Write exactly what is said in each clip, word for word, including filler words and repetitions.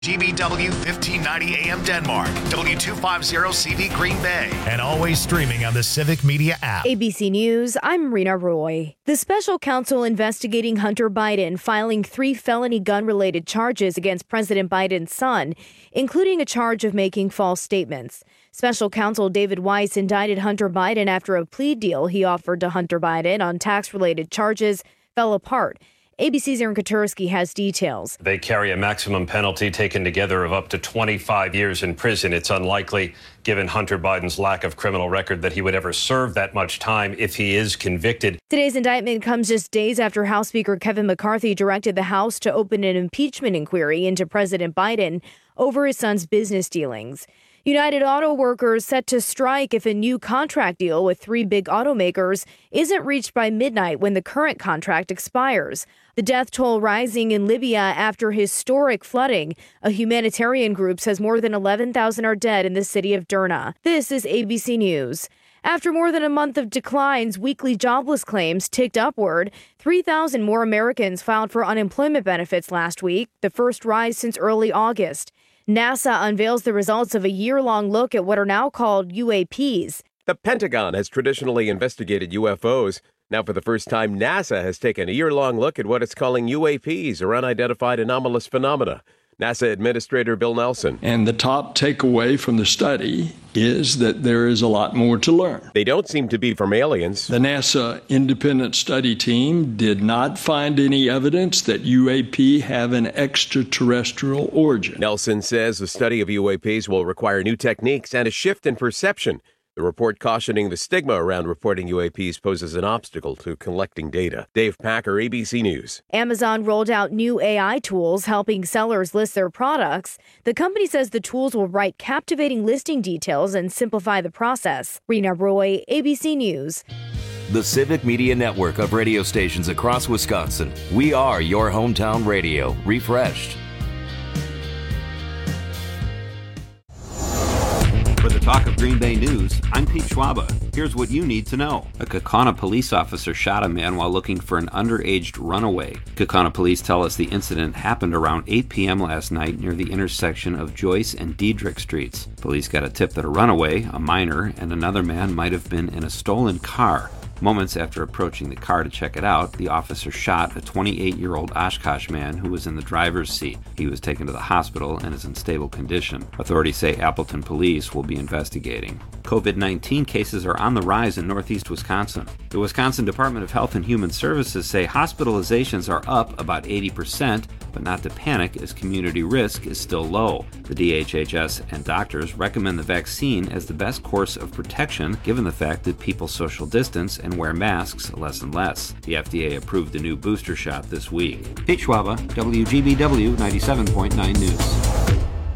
G B W fifteen ninety A M Denmark, W two fifty C V Green Bay, and always streaming on the Civic Media app. A B C News, I'm Rena Roy. The special counsel investigating Hunter Biden filing three felony gun-related charges against President Biden's son, including a charge of making false statements. Special counsel David Weiss indicted Hunter Biden after a plea deal he offered to Hunter Biden on tax-related charges fell apart. A B C's Aaron Katursky has details. They carry a maximum penalty taken together of up to twenty-five years in prison. It's unlikely, given Hunter Biden's lack of criminal record, that he would ever serve that much time if he is convicted. Today's indictment comes just days after House Speaker Kevin McCarthy directed the House to open an impeachment inquiry into President Biden over his son's business dealings. United Auto Workers set to strike if a new contract deal with three big automakers isn't reached by midnight when the current contract expires. The death toll rising in Libya after historic flooding. A humanitarian group says more than eleven thousand are dead in the city of Derna. This is A B C News. After more than a month of declines, weekly jobless claims ticked upward. three thousand more Americans filed for unemployment benefits last week, the first rise since early August. NASA unveils the results of a year-long look at what are now called U A Ps. The Pentagon has traditionally investigated U F Os. Now, for the first time, NASA has taken a year-long look at what it's calling U A Ps, or unidentified anomalous phenomena. NASA Administrator Bill Nelson. And the top takeaway from the study is that there is a lot more to learn. They don't seem to be from aliens. The NASA independent study team did not find any evidence that U A P have an extraterrestrial origin. Nelson says the study of U A Ps will require new techniques and a shift in perception. The report cautioning the stigma around reporting U A Ps poses an obstacle to collecting data. Dave Packer, A B C News. Amazon rolled out new A I tools helping sellers list their products. The company says the tools will write captivating listing details and simplify the process. Rena Roy, A B C News. The Civic Media Network of radio stations across Wisconsin. We are your hometown radio, refreshed. For the Talk of Green Bay News, I'm Pete Schwaba. Here's what you need to know. A Kaukauna police officer shot a man while looking for an underage runaway. Kaukauna police tell us the incident happened around eight p.m. last night near the intersection of Joyce and Diedrich Streets. Police got a tip that a runaway, a minor, and another man might have been in a stolen car. Moments after approaching the car to check it out, the officer shot a twenty-eight-year-old Oshkosh man who was in the driver's seat. He was taken to the hospital and is in stable condition. Authorities say Appleton police will be investigating. covid nineteen cases are on the rise in northeast Wisconsin. The Wisconsin Department of Health and Human Services say hospitalizations are up about eighty percent, but not to panic as community risk is still low. The D H H S and doctors recommend the vaccine as the best course of protection given the fact that people social distance and wear masks less and less. The F D A approved a new booster shot this week. Pete Schwaba, W G B W ninety-seven point nine News.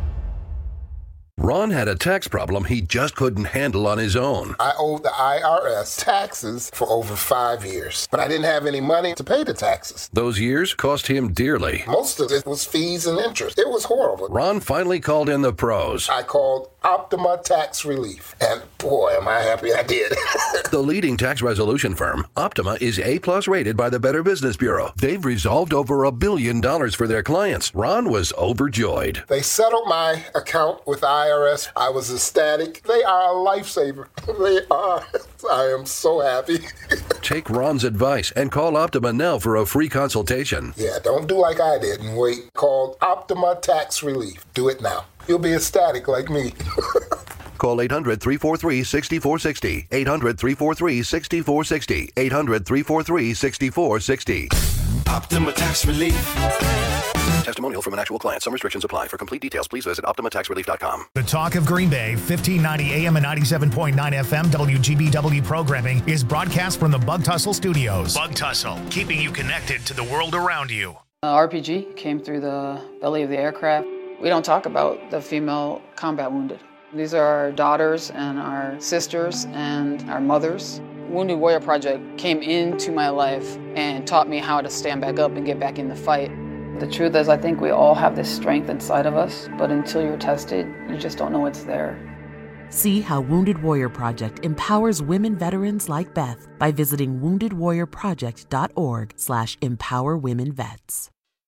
Ron had a tax problem he just couldn't handle on his own. I owed the I R S taxes for over five years, but I didn't have any money to pay the taxes. Those years cost him dearly. Most of it was fees and interest. It was horrible. Ron finally called in the pros. I called Optima Tax Relief, and boy, am I happy I did. The leading tax resolution firm, Optima, is A-plus rated by the Better Business Bureau. They've resolved over a billion dollars for their clients. Ron was overjoyed. They settled my account with I R S. I was ecstatic. They are a lifesaver. They are. I am so happy. Take Ron's advice and call Optima now for a free consultation. Yeah, don't do like I did and wait. Call Optima Tax Relief. Do it now. You'll be ecstatic like me. Call eight hundred, three four three, six four six zero. eight hundred, three four three, six four six zero. eight hundred, three four three, six four six zero. Optima Tax Relief. Testimonial from an actual client. Some restrictions apply. For complete details, please visit optima tax relief dot com. The Talk of Green Bay, fifteen ninety A M and ninety-seven point nine F M W G B W programming is broadcast from the Bug Tussle Studios. Bug Tussle, keeping you connected to the world around you. Uh, R P G came through the belly of the aircraft. We don't talk about the female combat wounded. These are our daughters and our sisters and our mothers. Wounded Warrior Project came into my life and taught me how to stand back up and get back in the fight. The truth is, I think we all have this strength inside of us, but until you're tested, you just don't know it's there. See how Wounded Warrior Project empowers women veterans like Beth by visiting wounded warrior project dot org slash empower women vets.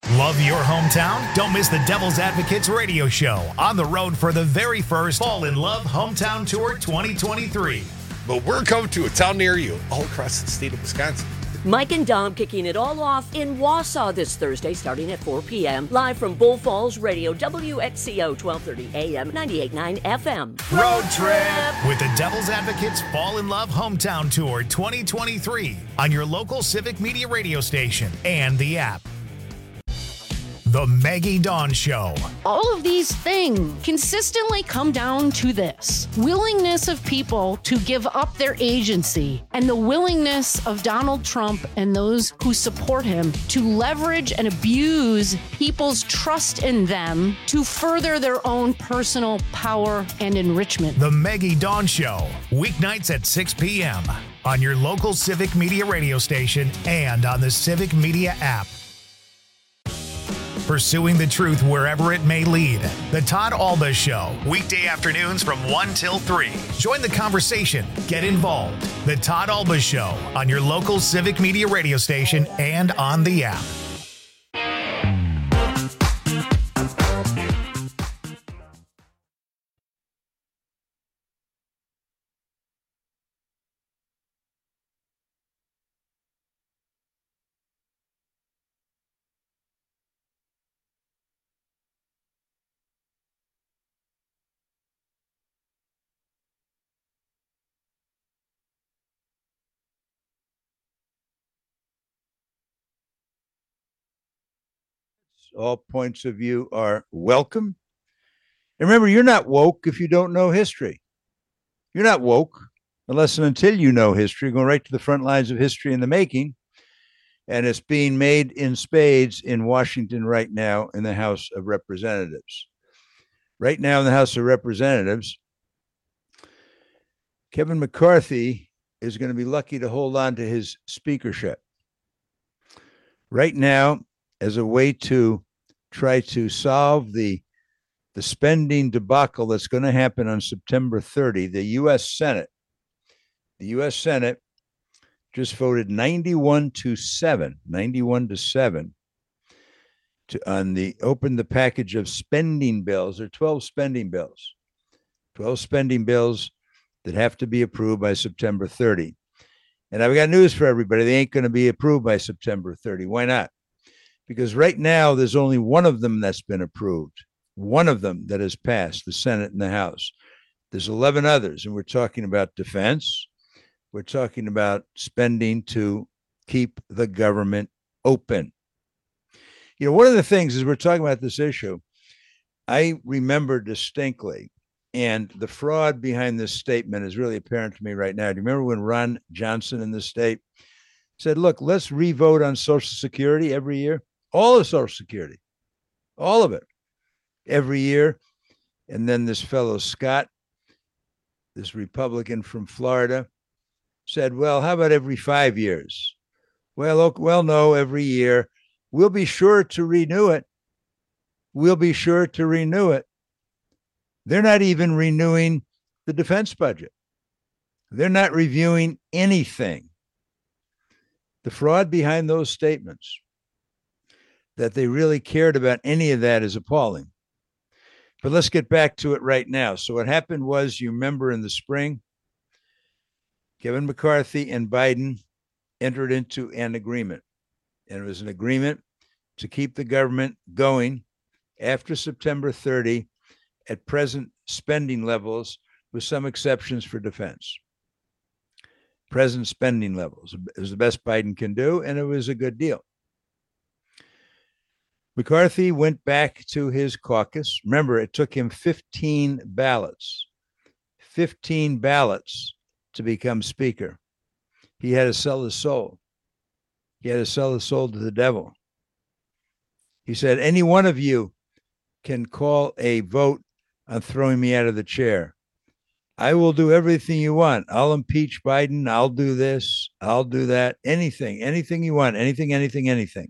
Love your hometown? Don't miss the Devil's Advocates radio show on the road for the very first Fall in Love Hometown Tour twenty twenty-three. But we're coming to a town near you all across the state of Wisconsin. Mike and Dom kicking it all off in Wausau this Thursday starting at four p.m. Live from Bull Falls Radio, W X C O twelve thirty A M, ninety-eight point nine F M. Road trip with the Devil's Advocates Fall in Love Hometown Tour twenty twenty-three on your local Civic Media radio station and the app. The Maggie Dawn Show. All of these things consistently come down to this: willingness of people to give up their agency, and the willingness of Donald Trump and those who support him to leverage and abuse people's trust in them to further their own personal power and enrichment. The Maggie Dawn Show, weeknights at six p.m. on your local Civic Media radio station and on the Civic Media app. Pursuing the truth wherever it may lead. The Todd Alba Show, weekday afternoons from one till three. Join the conversation. Get involved. The Todd Alba Show on your local Civic Media radio station and on the app. All points of view are welcome. And remember, you're not woke if you don't know history. You're not woke unless and until you know history. Going right to the front lines of history in the making. And it's being made in spades in Washington right now in the House of Representatives. Right now in the House of Representatives, Kevin McCarthy is going to be lucky to hold on to his speakership. Right now, as a way to try to solve the, the spending debacle that's going to happen on September thirtieth, the U S Senate, the U S Senate just voted ninety-one to seven, ninety-one to seven to on the open the package of spending bills. There are twelve spending bills, twelve spending bills that have to be approved by September thirtieth. And I've got news for everybody. They ain't going to be approved by September thirtieth. Why not? Because right now there's only one of them that's been approved, one of them that has passed, the Senate and the House. There's eleven others, and we're talking about defense. We're talking about spending to keep the government open. You know, one of the things as we're talking about this issue, I remember distinctly, and the fraud behind this statement is really apparent to me right now. Do you remember when Ron Johnson in the state said, look, let's re-vote on Social Security every year? All of Social Security, all of it, every year. And then this fellow Scott, this Republican from Florida, said, well, how about every five years? Well, okay, well, no, every year. We'll be sure to renew it. We'll be sure to renew it. They're not even renewing the defense budget. They're not reviewing anything. The fraud behind those statements, that they really cared about any of that, is appalling. But let's get back to it right now. So what happened was, you remember in the spring, Kevin McCarthy and Biden entered into an agreement. And it was an agreement to keep the government going after September thirtieth at present spending levels, with some exceptions for defense. Present spending levels. It was the best Biden can do, and it was a good deal. McCarthy went back to his caucus. Remember, it took him fifteen ballots, fifteen ballots to become speaker. He had to sell his soul. He had to sell his soul to the devil. He said, any one of you can call a vote on throwing me out of the chair. I will do everything you want. I'll impeach Biden. I'll do this. I'll do that. Anything, anything you want. Anything, anything, anything.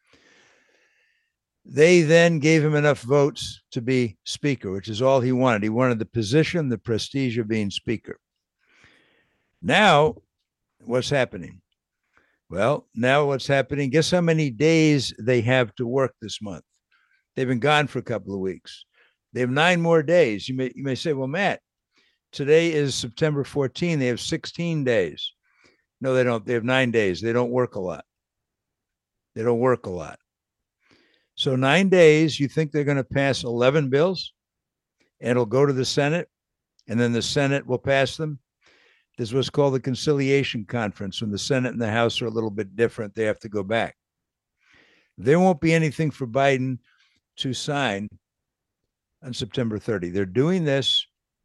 They then gave him enough votes to be speaker, which is all he wanted. He wanted the position, the prestige of being speaker. Now, what's happening? Well, now what's happening? Guess how many days they have to work this month? They've been gone for a couple of weeks. They have nine more days. You may you may say, well, Matt, today is September fourteenth. They have sixteen days. No, they don't. They have nine days. They don't work a lot. They don't work a lot. So nine days, you think they're going to pass eleven bills and it'll go to the Senate and then the Senate will pass them? This is what's called the conciliation conference. When the Senate and the House are a little bit different, they have to go back. There won't be anything for Biden to sign on September thirtieth. They're doing this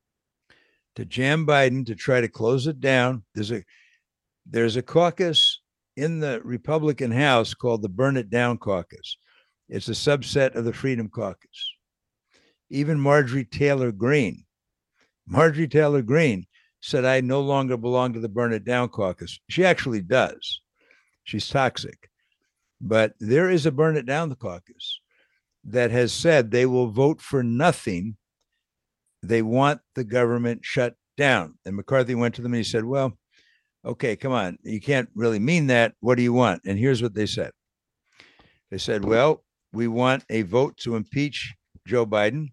to jam Biden, to try to close it down. There's a there's a caucus in the Republican House called the Burn It Down Caucus. It's a subset of the Freedom Caucus. Even Marjorie Taylor Greene, Marjorie Taylor Greene said, I no longer belong to the Burn It Down Caucus. She actually does. She's toxic. But there is a Burn It Down Caucus that has said they will vote for nothing. They want the government shut down. And McCarthy went to them and he said, well, okay, come on. You can't really mean that. What do you want? And here's what they said. They said, well, we want a vote to impeach Joe Biden.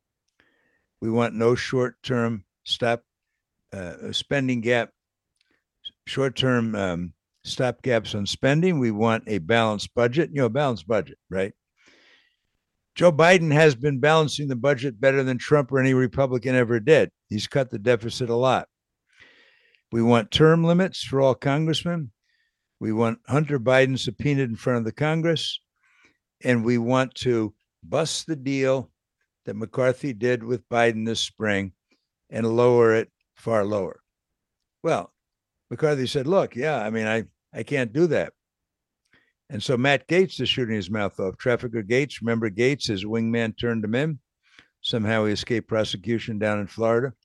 We want no short-term stop uh, spending gap, short-term um, stop gaps on spending. We want a balanced budget, you know, balanced budget, right? Joe Biden has been balancing the budget better than Trump or any Republican ever did. He's cut the deficit a lot. We want term limits for all congressmen. We want Hunter Biden subpoenaed in front of the Congress. And we want to bust the deal that McCarthy did with Biden this spring and lower it far lower. Well, McCarthy said, look, yeah, I mean, I, I can't do that. And so Matt Gaetz is shooting his mouth off. Trafficker Gaetz, remember Gaetz, his wingman turned him in. Somehow he escaped prosecution down in Florida.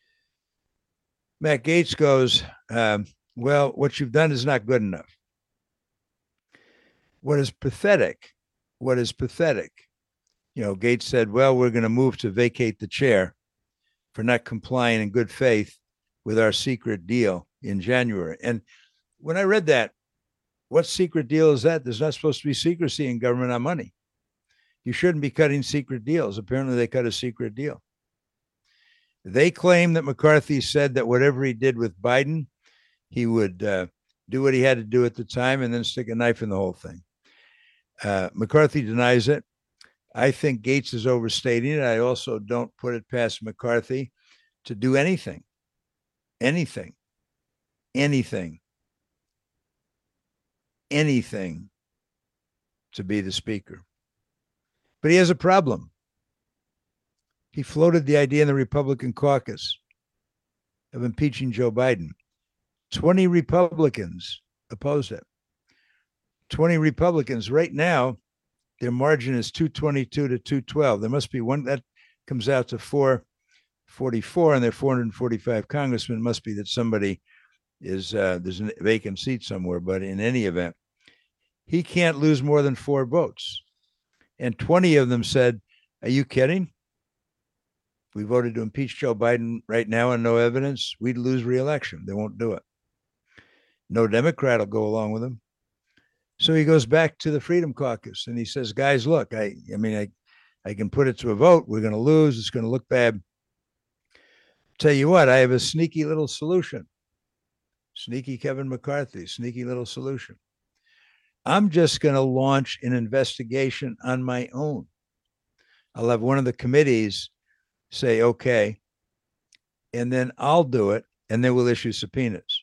Matt Gaetz goes, um, well, what you've done is not good enough. What is pathetic, what is pathetic, you know, Gaetz said, well, we're going to move to vacate the chair for not complying in good faith with our secret deal in January. And when I read that, what secret deal is that? There's not supposed to be secrecy in government on money. You shouldn't be cutting secret deals. Apparently they cut a secret deal. They claim that McCarthy said that whatever he did with Biden, he would uh, do what he had to do at the time and then stick a knife in the whole thing. Uh, McCarthy denies it. I think Gaetz is overstating it. I also don't put it past McCarthy to do anything, anything, anything, anything to be the speaker. But he has a problem. He floated the idea in the Republican caucus of impeaching Joe Biden. twenty Republicans opposed it. twenty Republicans. Right now, their margin is two twenty-two to two twelve. There must be one that comes out to four forty-four, and there are four hundred forty-five congressmen. It must be that somebody is, uh, there's a vacant seat somewhere, but in any event, he can't lose more than four votes. And twenty of them said, are you kidding? If we voted to impeach Joe Biden right now and no evidence, we'd lose re-election. They won't do it. No Democrat will go along with him. So he goes back to the Freedom Caucus and he says, guys, look, I, I mean, I, I can put it to a vote. We're going to lose. It's going to look bad. Tell you what, I have a sneaky little solution. Sneaky Kevin McCarthy, sneaky little solution. I'm just going to launch an investigation on my own. I'll have one of the committees say, okay, and then I'll do it, and then we'll issue subpoenas.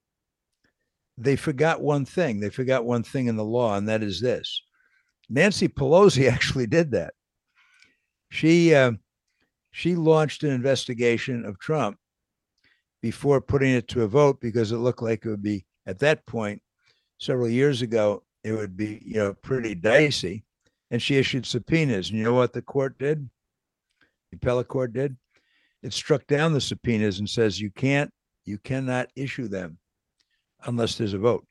They forgot one thing. They forgot one thing in the law, and that is this. Nancy Pelosi actually did that. She, uh, she launched an investigation of Trump before putting it to a vote because it looked like it would be, at that point, several years ago, it would be, you know, pretty dicey. And she issued subpoenas. And you know what the court did? The appellate court did? It struck down the subpoenas and says you can't, you cannot issue them unless there's a vote.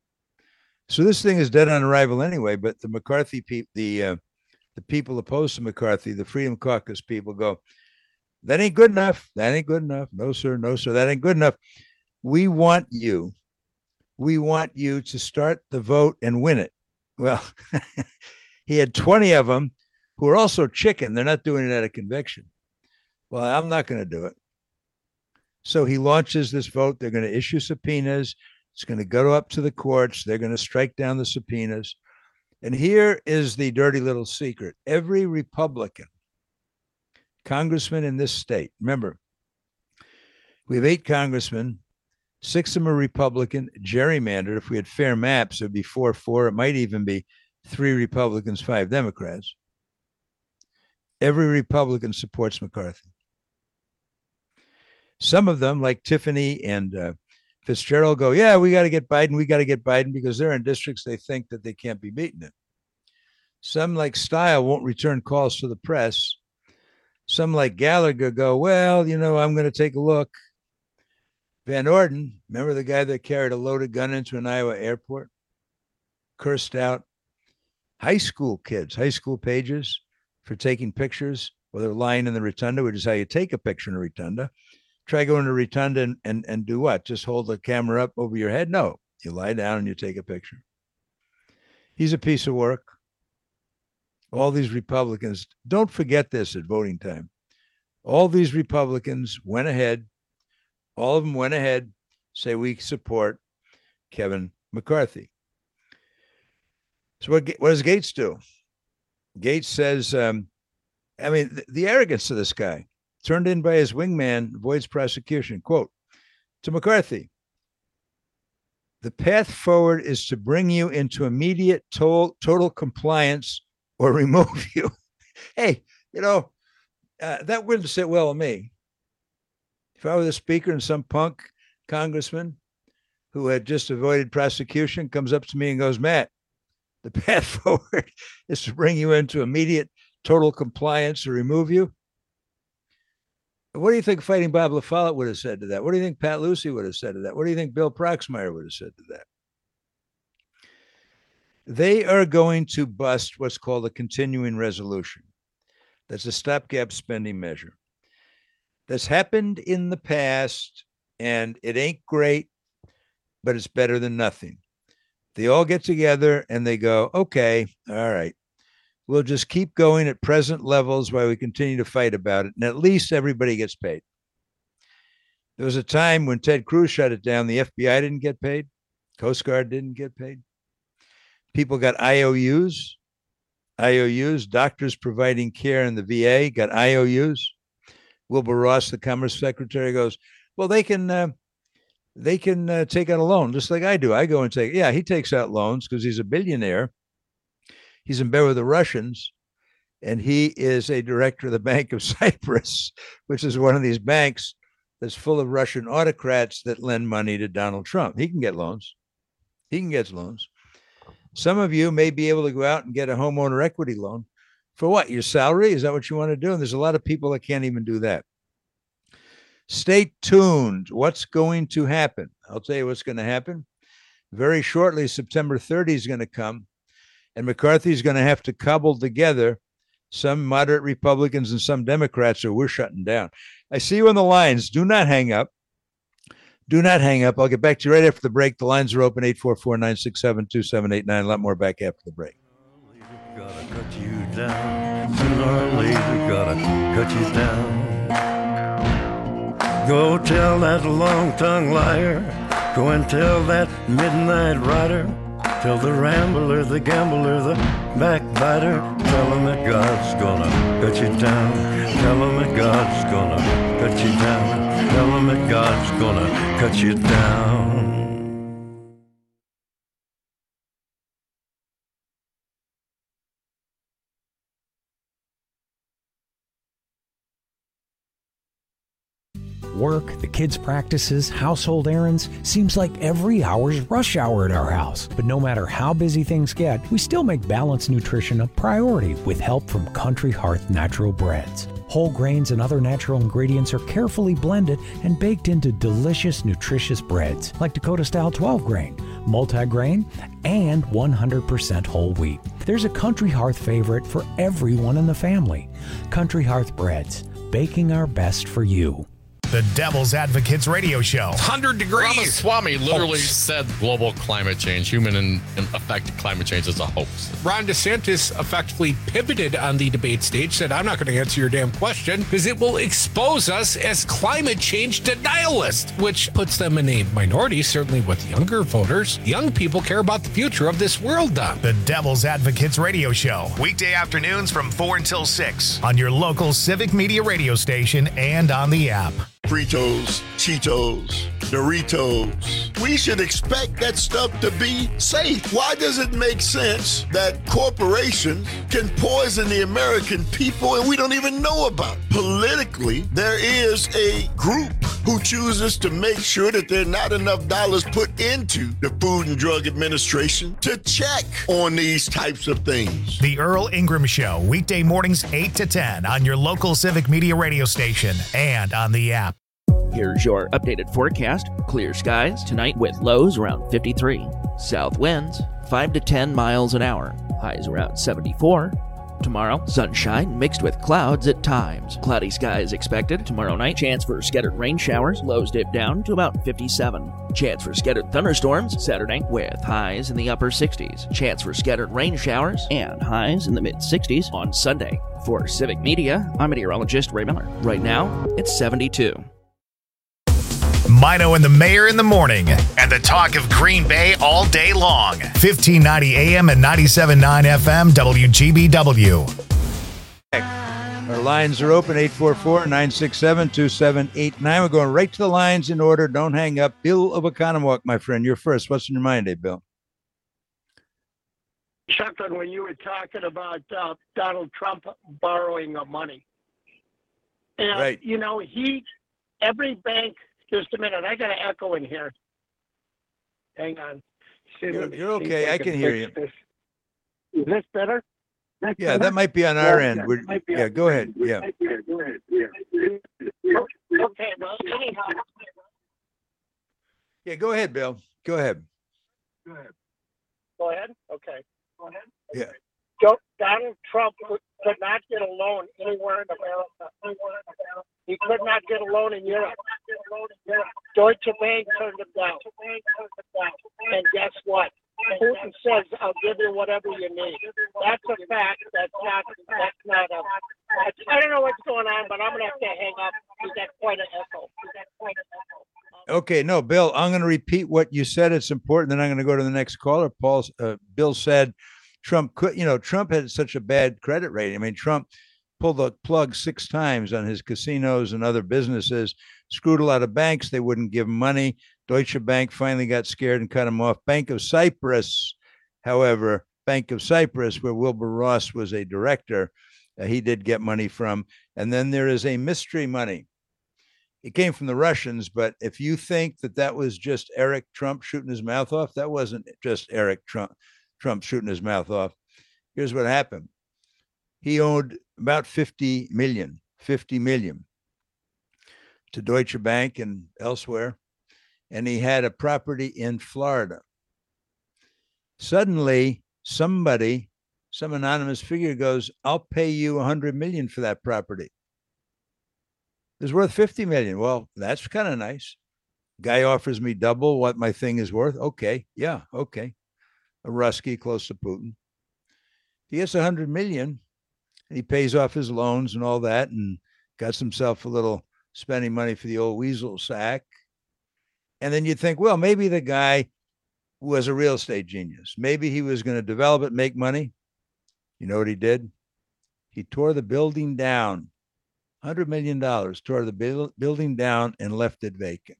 So this thing is dead on arrival anyway. But the McCarthy people, the uh, the people opposed to McCarthy, the Freedom Caucus people go, that ain't good enough. That ain't good enough. No, sir. No, sir. That ain't good enough. We want you we want you to start the vote and win it. Well, he had twenty of them who are also chicken. They're not doing it out of conviction. Well, I'm not going to do it. So he launches this vote. They're going to issue subpoenas. It's going to go up to the courts. They're going to strike down the subpoenas. And here is the dirty little secret. Every Republican congressman in this state, remember, we have eight congressmen, six of them are Republican, gerrymandered. If we had fair maps, it would be four four. It might even be three Republicans, five Democrats. Every Republican supports McCarthy. Some of them, like Tiffany and uh, Fitzgerald, go, yeah, we got to get Biden. We got to get Biden because they're in districts they think that they can't be beaten in. Some, like Steil, won't return calls to the press. Some, like Gallagher, go, well, you know, I'm going to take a look. Van Orden, remember the guy that carried a loaded gun into an Iowa airport? Cursed out high school kids, high school pages for taking pictures while they're lying in the rotunda, which is how you take a picture in a rotunda. Try going to a rotunda and, and, and do what? Just hold the camera up over your head? No, you lie down and you take a picture. He's a piece of work. All these Republicans, don't forget this at voting time. All these Republicans went ahead, all of them went ahead, say we support Kevin McCarthy. So what, what does Gates do? Gates says, um, I mean, the, the arrogance of this guy, turned in by his wingman, avoids prosecution. Quote, to McCarthy, the path forward is to bring you into immediate total, total compliance or remove you. Hey, you know, uh, that wouldn't sit well with me. If I were the speaker and some punk congressman who had just avoided prosecution comes up to me and goes, Matt, the path forward is to bring you into immediate total compliance or remove you. What do you think Fighting Bob LaFollette would have said to that? What do you think Pat Lucy would have said to that? What do you think Bill Proxmire would have said to that? They are going to bust what's called a continuing resolution. That's a stopgap spending measure. That's happened in the past, and it ain't great, but it's better than nothing. They all get together and they go, okay, all right, we'll just keep going at present levels while we continue to fight about it, and at least everybody gets paid. There was a time when Ted Cruz shut it down, the F B I didn't get paid, Coast Guard didn't get paid. People got I O Us, I O Us, doctors providing care in the V A got I O Us. Wilbur Ross, the Commerce Secretary, goes, well, they can uh, they can uh, take out a loan just like I do. I go and take, yeah, he takes out loans because he's a billionaire. He's in bed with the Russians, and he is a director of the Bank of Cyprus, which is one of these banks that's full of Russian autocrats that lend money to Donald Trump. He can get loans. He can get loans. Some of you may be able to go out and get a homeowner equity loan. For what? Your salary? Is that what you want to do? And there's a lot of people that can't even do that. Stay tuned. What's going to happen? I'll tell you what's going to happen. Very shortly, September thirtieth is going to come, and McCarthy is going to have to cobble together some moderate Republicans and some Democrats who we're shutting down. I see you on the lines. Do not hang up. Do not hang up. I'll get back to you right after the break. The lines are open, eight four four, nine six seven, two seven eight nine. A lot more back after the break. Gotta cut you down. Sooner or later, gotta cut you down. Go tell that long-tongued liar. Go and tell that midnight rider. Tell the rambler, the gambler, the backbiter. Tell him that God's gonna cut you down. Tell him that God's gonna cut you down. Tell him that God's gonna cut you down. Work, the kids' practices, household errands. Seems like every hour's rush hour at our house. But no matter how busy things get, we still make balanced nutrition a priority with help from Country Hearth Natural Breads. Whole grains and other natural ingredients are carefully blended and baked into delicious, nutritious breads like Dakota-style twelve grain, multi-grain, and one hundred percent whole wheat. There's a Country Hearth favorite for everyone in the family. Country Hearth Breads, baking our best for you. The Devil's Advocates Radio Show. one hundred degrees. Ramaswamy literally said global climate change, human and affected climate change is a hoax. Ron DeSantis effectively pivoted on the debate stage, said, I'm not going to answer your damn question because it will expose us as climate change denialists, which puts them in a minority, certainly with younger voters. Young people care about the future of this world, Don. The Devil's Advocates Radio Show. Weekday afternoons from four until six on your local Civic Media radio station and on the app. Fritos, Cheetos, Doritos. We should expect that stuff to be safe. Why does it make sense that corporations can poison the American people and we don't even know about it? Politically, there is a group who chooses to make sure that there are not enough dollars put into the Food and Drug Administration to check on these types of things. The Earl Ingram Show, weekday mornings eight to ten on your local Civic Media radio station and on the app. Here's your updated forecast. Clear skies tonight with lows around fifty-three. South winds five to ten miles an hour. Highs around seventy-four. Tomorrow, sunshine mixed with clouds at times. Cloudy skies expected tomorrow night. Chance for scattered rain showers. Lows dip down to about fifty-seven. Chance for scattered thunderstorms Saturday with highs in the upper sixties. Chance for scattered rain showers and highs in the mid sixties on Sunday. For Civic Media, I'm meteorologist Ray Miller. Right now, it's seventy-two. Mino and the Mayor in the morning, and the talk of Green Bay all day long. fifteen ninety A M and ninety-seven point nine F M, W G B W. Our lines are open, eight four four, nine six seven, two seven eight nine. We're going right to the lines in order. Don't hang up. Bill of Oconomowoc, my friend, you're first. What's in your mind, eh, Bill? Something when you were talking about uh, Donald Trump borrowing of money. And, right. you know, he, every bank, just a minute, I got an echo in here. Hang on. See, You're, you're okay. I can hear you. This. Is this better? That's yeah, better? that might be on our yeah, end. We're, yeah, go ahead. Yeah. Go ahead. Yeah. Okay, well, anyhow. Yeah, go ahead, Bill. Go ahead. Go ahead. Go ahead? Okay. Go ahead. Yeah. Joe, Donald Trump could not get a loan anywhere in America. He could not get a loan in Europe. Deutsche Bank turned him down. And guess what? Putin says, I'll give you whatever you need. That's a fact. That's not, that's not a, I don't know what's going on, but I'm going to have to hang up. We got quite an echo. We got quite an echo. Okay, no, Bill, I'm going to repeat what you said. It's important. Then I'm going to go to the next caller. Paul, uh, Bill said Trump could, you know, Trump had such a bad credit rating. I mean, Trump pulled the plug six times on his casinos and other businesses, screwed a lot of banks. They wouldn't give him money. Deutsche Bank finally got scared and cut him off. Bank of Cyprus, however, Bank of Cyprus, where Wilbur Ross was a director, uh, he did get money from. And then there is a mystery money. It came from the Russians, but if you think that that was just Eric Trump shooting his mouth off, that wasn't just Eric Trump, Trump shooting his mouth off. Here's what happened. He owed about fifty million, fifty million to Deutsche Bank and elsewhere. And he had a property in Florida. Suddenly, somebody, some anonymous figure goes, I'll pay you a hundred million for that property. It's worth fifty million. Well, that's kind of nice. Guy offers me double what my thing is worth. Okay. Yeah. Okay. A Rusky close to Putin. He gets a hundred million and he pays off his loans and all that and got himself a little spending money for the old weasel sack. And then you think, well, maybe the guy was a real estate genius. Maybe he was going to develop it, make money. You know what he did? He tore the building down. one hundred million dollars, tore the bu- building down and left it vacant.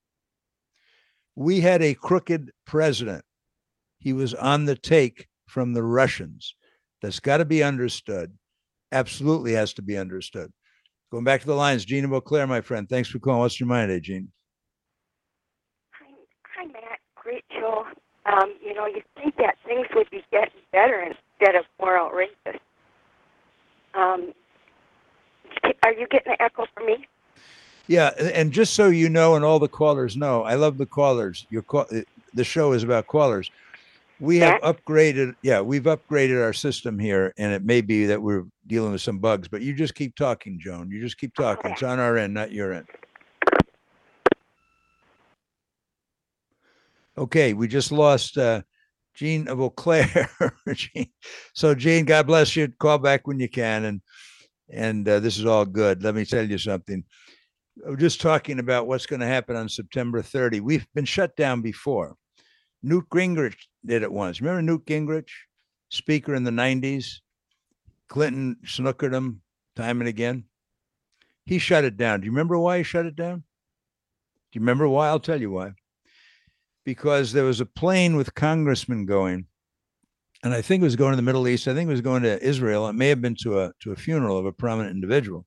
We had a crooked president. He was on the take from the Russians. That's got to be understood. Absolutely has to be understood. Going back to the lines, Gene of Eau Claire, my friend. Thanks for calling. What's your mind, eh, Gene? Hi, hi, Matt. Great show. Um, you know, you think that things would be getting better instead of more outrageous. Um, are you getting an echo from me? Yeah, and just so you know, and all the callers know, I love the callers. Your call, the show is about callers. We have yeah. upgraded. Yeah, we've upgraded our system here, and it may be that we're dealing with some bugs. But you just keep talking, Joan. You just keep talking. Okay. It's on our end, not your end. Okay, we just lost uh, Jean of Eau Claire. Jean. So, Jean, God bless you. Call back when you can. And and uh, this is all good. Let me tell you something. We're just talking about what's going to happen on September thirtieth. We've been shut down before. Newt Gingrich did it once. Remember Newt Gingrich, speaker in the nineties? Clinton snookered him time and again. He shut it down. Do you remember why he shut it down? Do you remember why? I'll tell you why. Because there was a plane with congressmen going, and I think it was going to the Middle East. I think it was going to Israel. It may have been to a to a funeral of a prominent individual.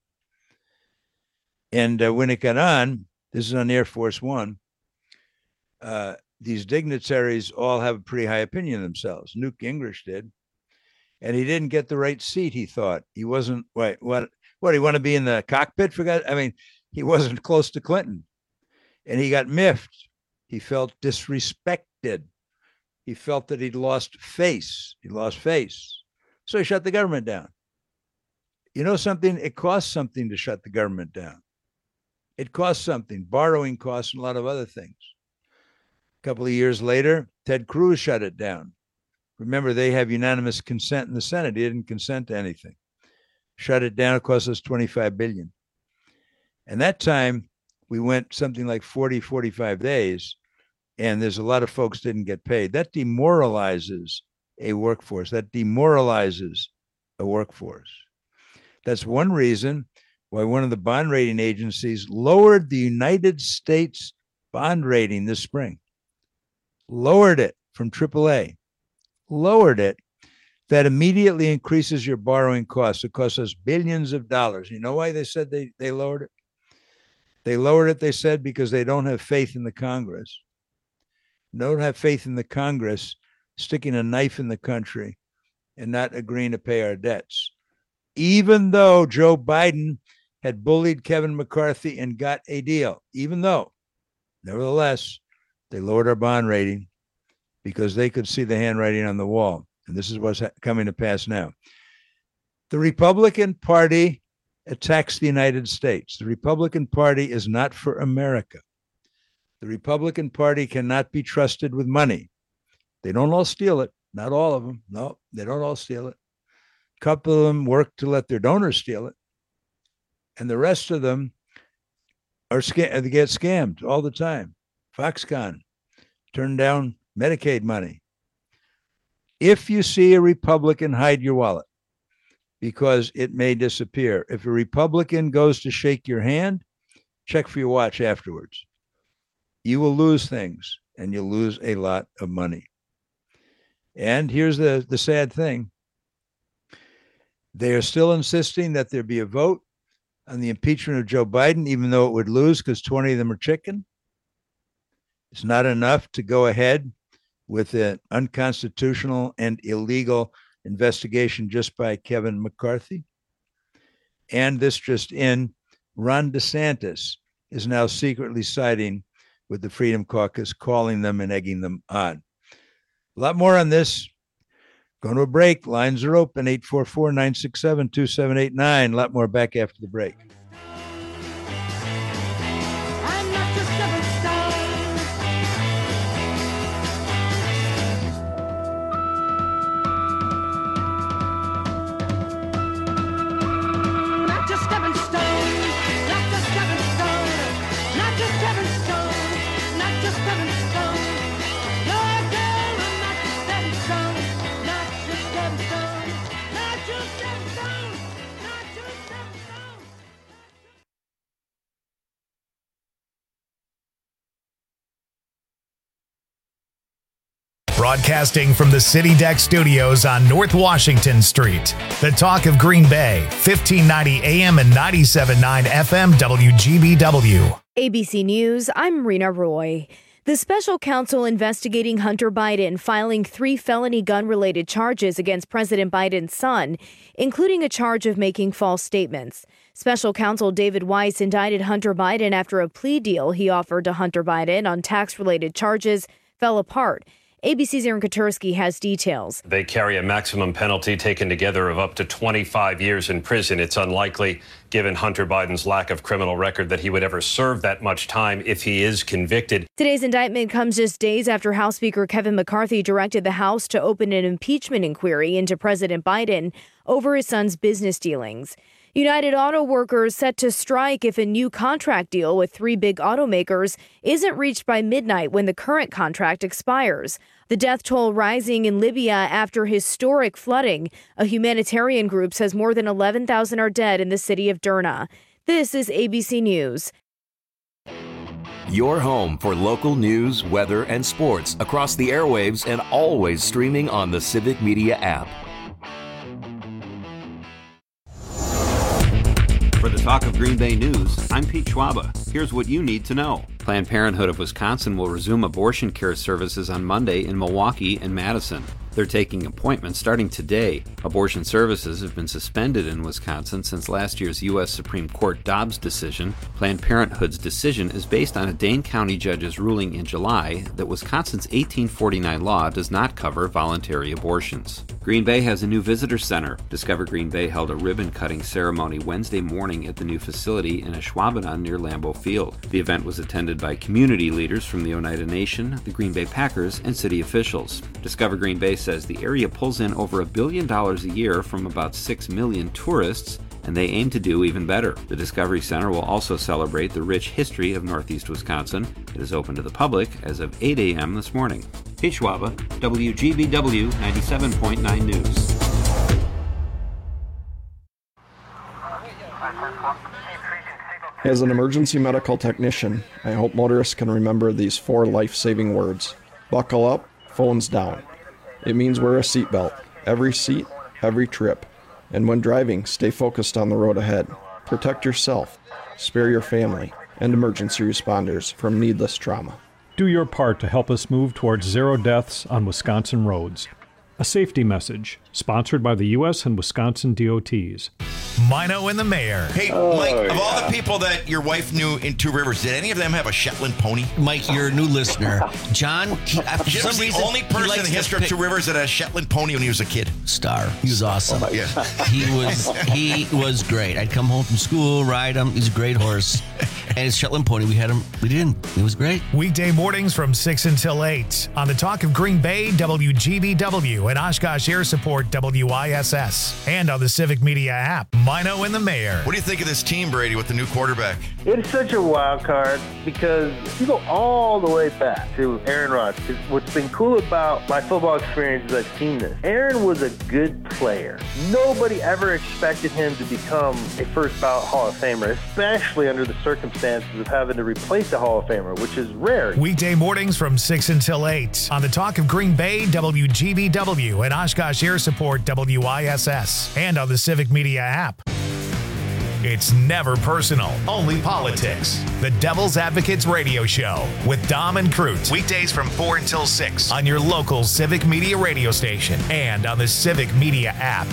And uh, when it got on, this is on Air Force One, uh, these dignitaries all have a pretty high opinion of themselves. Newt Gingrich did. And he didn't get the right seat, he thought. He wasn't, wait, what, what, he want to be in the cockpit? For God? I mean, he wasn't close to Clinton. And he got miffed. He felt disrespected. He felt that he'd lost face. He lost face. So he shut the government down. You know something? It costs something to shut the government down. It costs something. Borrowing costs and a lot of other things. A couple of years later, Ted Cruz shut it down. Remember, they have unanimous consent in the Senate. He didn't consent to anything. Shut it down. It cost us twenty-five billion dollars. And that time, we went something like forty, forty-five days, and there's a lot of folks didn't get paid. That demoralizes a workforce. That demoralizes a workforce. That's one reason why one of the bond rating agencies lowered the United States bond rating this spring. Lowered it from triple A. Lowered it. That immediately increases your borrowing costs. It costs us billions of dollars. You know why they said they, they lowered it? They lowered it, they said, because they don't have faith in the Congress. They don't have faith in the Congress sticking a knife in the country and not agreeing to pay our debts. Even though Joe Biden had bullied Kevin McCarthy and got a deal, even though, nevertheless, they lowered our bond rating because they could see the handwriting on the wall. And this is what's ha- coming to pass now. The Republican Party attacks the United States. The Republican Party is not for America. The Republican Party cannot be trusted with money. They don't all steal it. Not all of them. No, they don't all steal it. A couple of them work to let their donors steal it. And the rest of them are sca- they get scammed all the time. Foxconn turned down Medicaid money. If you see a Republican, hide your wallet because it may disappear. If a Republican goes to shake your hand, check for your watch afterwards. You will lose things and you'll lose a lot of money. And here's the, the sad thing. They are still insisting that there be a vote on the impeachment of Joe Biden, even though it would lose because twenty of them are chicken. It's not enough to go ahead with an unconstitutional and illegal investigation just by Kevin McCarthy. And this just in, Ron DeSantis is now secretly siding with the Freedom Caucus, calling them and egging them on. A lot more on this. Going to a break. Lines are open, eight four four, nine six seven, two seven eight nine. A lot more back after the break. Broadcasting from the City Deck Studios on North Washington Street. The talk of Green Bay, fifteen ninety A M and ninety-seven point nine F M W G B W. A B C News, I'm Rena Roy. The special counsel investigating Hunter Biden filing three felony gun-related charges against President Biden's son, including a charge of making false statements. Special counsel David Weiss indicted Hunter Biden after a plea deal he offered to Hunter Biden on tax-related charges fell apart, A B C's Aaron Katursky has details. They carry a maximum penalty taken together of up to twenty-five years in prison. It's unlikely, given Hunter Biden's lack of criminal record, that he would ever serve that much time if he is convicted. Today's indictment comes just days after House Speaker Kevin McCarthy directed the House to open an impeachment inquiry into President Biden over his son's business dealings. United Auto Workers set to strike if a new contract deal with three big automakers isn't reached by midnight when the current contract expires. The death toll rising in Libya after historic flooding. A humanitarian group says more than eleven thousand are dead in the city of Derna. This is A B C News. Your home for local news, weather, and sports across the airwaves and always streaming on the Civic Media app. For the Talk of Green Bay News, I'm Pete Schwaba. Here's what you need to know. Planned Parenthood of Wisconsin will resume abortion care services on Monday in Milwaukee and Madison. They're taking appointments starting today. Abortion services have been suspended in Wisconsin since last year's U S Supreme Court Dobbs decision. Planned Parenthood's decision is based on a Dane County judge's ruling in July that Wisconsin's eighteen forty-nine law does not cover voluntary abortions. Green Bay has a new visitor center. Discover Green Bay held a ribbon-cutting ceremony Wednesday morning at the new facility in Ashwaubenon near Lambeau Field. The event was attended by community leaders from the Oneida Nation, the Green Bay Packers, and city officials. Discover Green Bay says the area pulls in over a billion dollars a year from about six million tourists, and they aim to do even better. The Discovery Center will also celebrate the rich history of Northeast Wisconsin. It is open to the public as of eight a.m. this morning. Pete Schwaba, W G B W ninety-seven point nine News. As an emergency medical technician, I hope motorists can remember these four life-saving words. Buckle up, phones down. It means wear a seatbelt, every seat, every trip. And when driving, stay focused on the road ahead. Protect yourself, spare your family, and emergency responders from needless trauma. Do your part to help us move towards zero deaths on Wisconsin roads. A safety message, sponsored by the U S and Wisconsin D O Ts. Mino and the Mayor. Hey, oh, Mike, of yeah. all the people that your wife knew in Two Rivers, did any of them have a Shetland pony? Mike, you're a new listener. John, he, for Jim some was the reason, only person in the history of Two Rivers that had a Shetland pony when he was a kid. Star. He was awesome. Oh, yeah. He was he was great. I'd come home from school, ride him. He's a great horse. And his Shetland pony, we had him, we didn't. It was great. Weekday mornings from six until eight on the Talk of Green Bay, W G B W, and Oshkosh Air Support, W I S S, and on the Civic Media app. Mino and the Mayor. What do you think of this team, Brady, with the new quarterback? It's such a wild card because you go all the way back to Aaron Rodgers. What's been cool about my football experience is I've seen this. Aaron was a good player. Nobody ever expected him to become a first ballot Hall of Famer, especially under the circumstances of having to replace a Hall of Famer, which is rare. Weekday mornings from six until eight on the Talk of Green Bay, W G B W, and Oshkosh Air Support, W I S S, and on the Civic Media app. It's never personal, only politics. The Devil's Advocates Radio Show with Dom and Crute. Weekdays from four until six on your local Civic Media radio station and on the Civic Media app.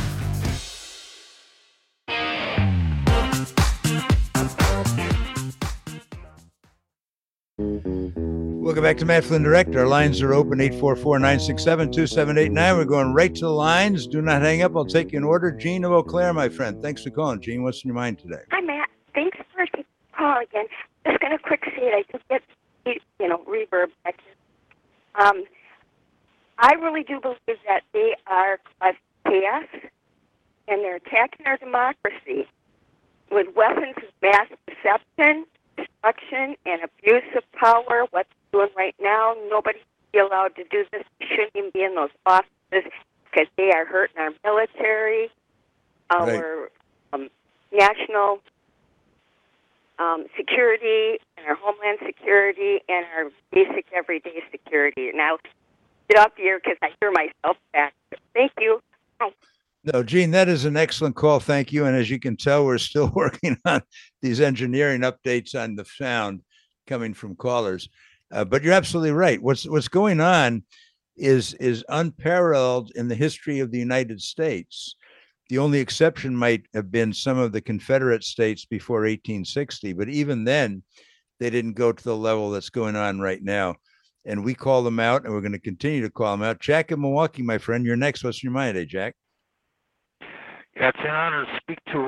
Welcome back to Matt Flynn Direct. Our lines are open, eight four four, nine six seven, two seven eight nine. We're going right to the lines. Do not hang up. I'll take you in order. Gene of Eau Claire, my friend. Thanks for calling. Gene, what's in your mind today? Hi, Matt. Thanks for taking the call again. Just going to quick say it. I just get, you know, reverb back here. Um, I really do believe that they are causing chaos, and they're attacking our democracy with weapons of mass deception, destruction, and abuse of power. What they're doing right now, nobody should be allowed to do this. We shouldn't even be in those offices because they are hurting our military, our right. um, national um, security, and our homeland security, and our basic everyday security. Now, get off the air because I hear myself back. Thank you. Bye. No, Gene, that is an excellent call. Thank you. And as you can tell, we're still working on these engineering updates on the sound coming from callers. Uh, but you're absolutely right. What's what's going on is is unparalleled in the history of the United States. The only exception might have been some of the Confederate states before eighteen sixty, but even then, they didn't go to the level that's going on right now. and we call them out, and we're going to continue to call them out. Jack in Milwaukee, my friend, you're next. What's in your mind today, Jack? Yeah, it's an honor to speak to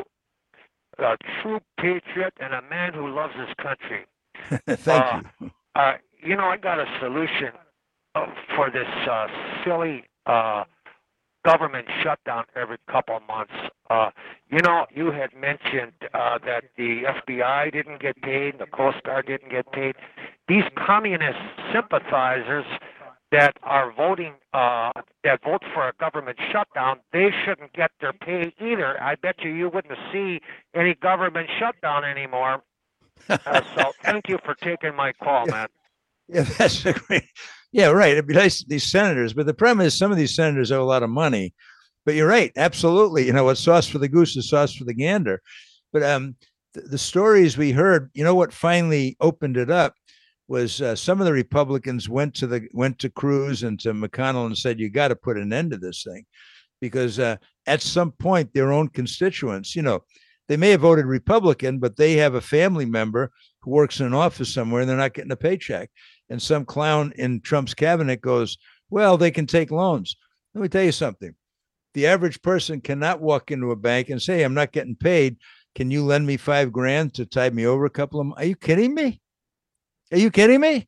a true patriot and a man who loves his country. Thank uh, you. Uh, you know, I got a solution uh, for this uh, silly uh, government shutdown every couple of months. Uh, you know, you had mentioned uh, that the F B I didn't get paid, the Coast Guard didn't get paid. These communist sympathizers that are voting, uh, that vote for a government shutdown, they shouldn't get their pay either. I bet you you wouldn't see any government shutdown anymore. Uh, so thank you for taking my call, man. Yeah, that's a great. Yeah, right. It'd be nice, these senators, but the problem is some of these senators owe a lot of money. But you're right, absolutely. You know, what's sauce for the goose is sauce for the gander. But um, the, the stories we heard, you know, what finally opened it up was uh, some of the Republicans went to the went to Cruz and to McConnell and said, "You got to put an end to this thing," because uh, at some point their own constituents, you know, they may have voted Republican, but they have a family member who works in an office somewhere and they're not getting a paycheck. And some clown in Trump's cabinet goes, "Well, they can take loans." Let me tell you something. The average person cannot walk into a bank and say, "I'm not getting paid. Can you lend me five grand to tide me over a couple of months?" Are you kidding me? Are you kidding me?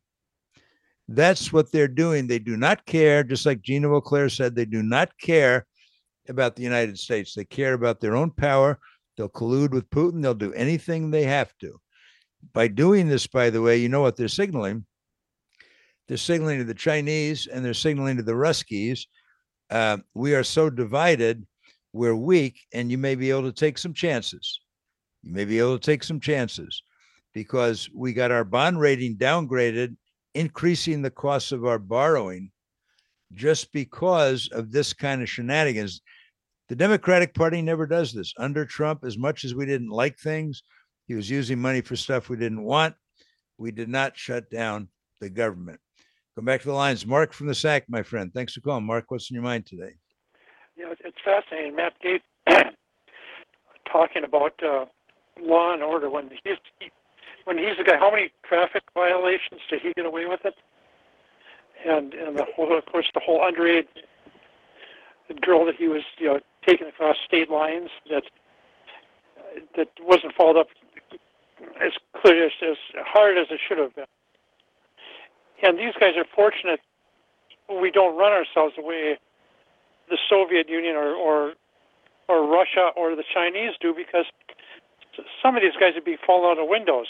That's what they're doing. They do not care. Just like Gina Vauclair said, they do not care about the United States. They care about their own power. They'll collude with Putin. They'll do anything they have to. By doing this, by the way, you know what they're signaling? They're signaling to the Chinese and they're signaling to the Ruskies, uh, we are so divided, we're weak, and you may be able to take some chances. You may be able to take some chances because we got our bond rating downgraded, increasing the cost of our borrowing just because of this kind of shenanigans. The Democratic Party never does this. Under Trump, as much as we didn't like things, he was using money for stuff we didn't want. We did not shut down the government. Go back to the lines. Mark from the S A C, my friend. Thanks for calling. Mark, what's in your mind today? You know, it's fascinating. Matt Gaetz talking about uh, law and order when he's he, when he's the guy. How many traffic violations did he get away with it? And and the whole, of course, the whole underage girl that he was, you know, taking across state lines that that wasn't followed up as clear as as hard as it should have been. And these guys are fortunate we don't run ourselves the way the Soviet Union or, or or Russia or the Chinese do, because some of these guys would be falling out of windows.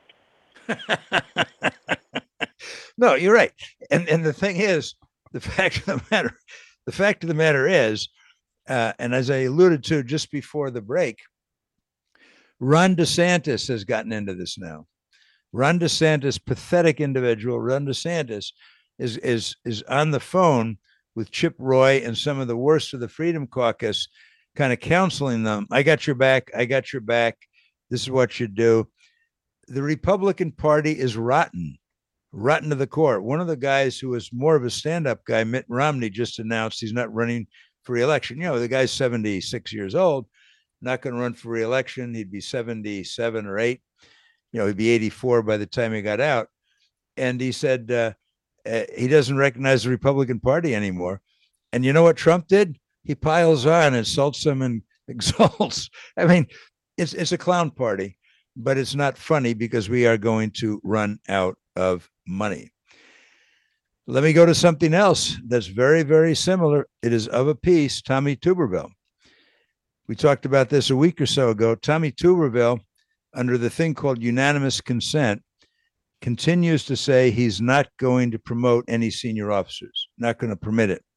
No, you're right. And and the thing is, the fact of the matter, the fact of the matter is, uh, and as I alluded to just before the break, Ron DeSantis has gotten into this now. Ron DeSantis, pathetic individual, Ron DeSantis is is is on the phone with Chip Roy and some of the worst of the Freedom Caucus, kind of counseling them. I got your back. I got your back. This is what you do. The Republican Party is rotten, rotten to the core. One of the guys who was more of a stand-up guy, Mitt Romney, just announced he's not running for re-election. You know, the guy's seventy-six years old, not going to run for re-election. He'd be seventy-seven or eight. You know, he'd be eighty-four by the time he got out. And he said uh, uh, he doesn't recognize the Republican Party anymore. And you know what Trump did? He piles on, insults them, and exalts. I mean, it's it's a clown party, but it's not funny because we are going to run out of money. Let me go to something else that's very, very similar. It is of a piece, Tommy Tuberville. We talked about this a week or so ago. Tommy Tuberville, under the thing called unanimous consent, continues to say he's not going to promote any senior officers, not going to permit it.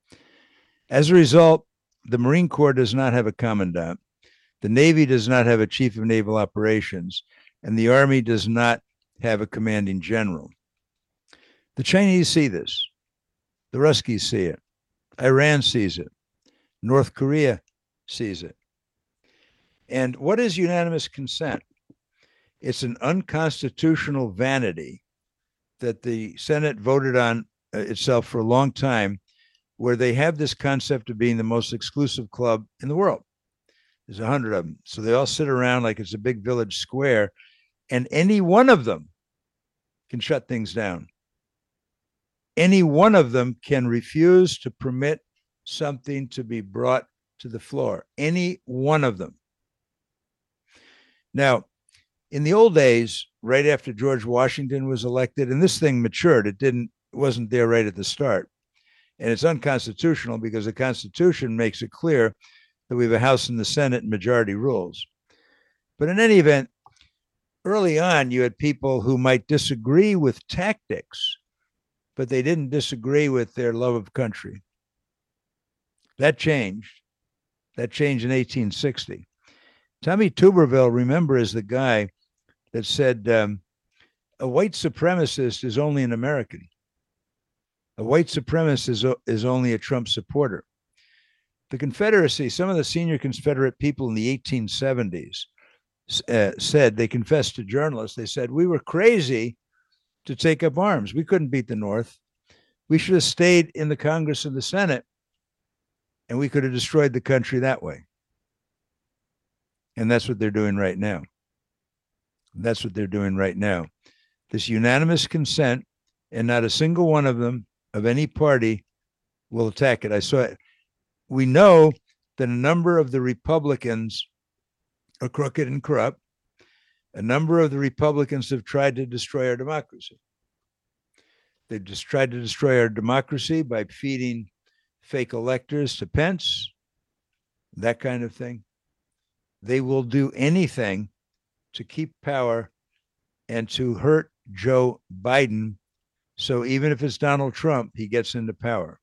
As a result, the Marine Corps does not have a commandant. The Navy does not have a chief of naval operations, and the Army does not have a commanding general. The Chinese see this. The Ruskies see it. Iran sees it. North Korea sees it. And what is unanimous consent? It's an unconstitutional vanity that the Senate voted on itself for a long time, where they have this concept of being the most exclusive club in the world. There's a hundred of them. So they all sit around like it's a big village square, and any one of them can shut things down. any one of them can refuse to permit something to be brought to the floor. Any one of them. Now, in the old days, right after George Washington was elected, and this thing matured, it didn't, it wasn't there right at the start. And it's unconstitutional because the Constitution makes it clear that we have a House and the Senate and majority rules. But in any event, early on, you had people who might disagree with tactics, but they didn't disagree with their love of country. That changed. That changed in eighteen sixty. Tommy Tuberville, remember, is the guy that said um, a white supremacist is only an American. A white supremacist is, is only a Trump supporter. The Confederacy, some of the senior Confederate people in the eighteen seventies uh, said, they confessed to journalists, they said, we were crazy to take up arms. We couldn't beat the North. We should have stayed in the Congress and the Senate, and we could have destroyed the country that way. And that's what they're doing right now. That's what they're doing right now. This unanimous consent, and not a single one of them, of any party, will attack it. I saw it. We know that a number of the Republicans are crooked and corrupt. A number of the Republicans have tried to destroy our democracy. They've just tried to destroy our democracy by feeding fake electors to Pence, that kind of thing. They will do anything to keep power and to hurt Joe Biden. So even if it's Donald Trump, he gets into power.